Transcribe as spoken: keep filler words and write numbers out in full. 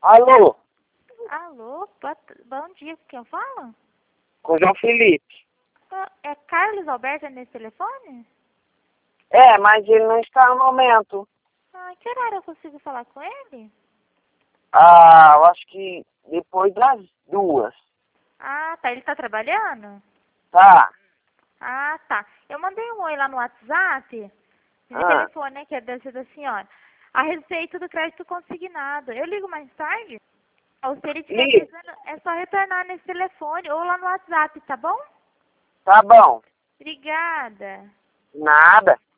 Alô, Alô, boa t- bom dia, com quem eu falo? com o João Felipe. Ah, É Carlos Alberto nesse telefone? É, mas ele não está no momento. Ah, que horário eu consigo falar com ele? Ah, eu acho que depois das duas. Ah, tá, ele tá trabalhando? Tá? Ah, tá. Eu mandei um oi lá no WhatsApp, no Ah, telefone, né, que é desse da senhora, a respeito do crédito consignado. Eu ligo mais tarde? Ou se ele estiver liga. precisando, é só retornar nesse telefone ou lá no WhatsApp, tá bom? Tá bom. Obrigada. Nada.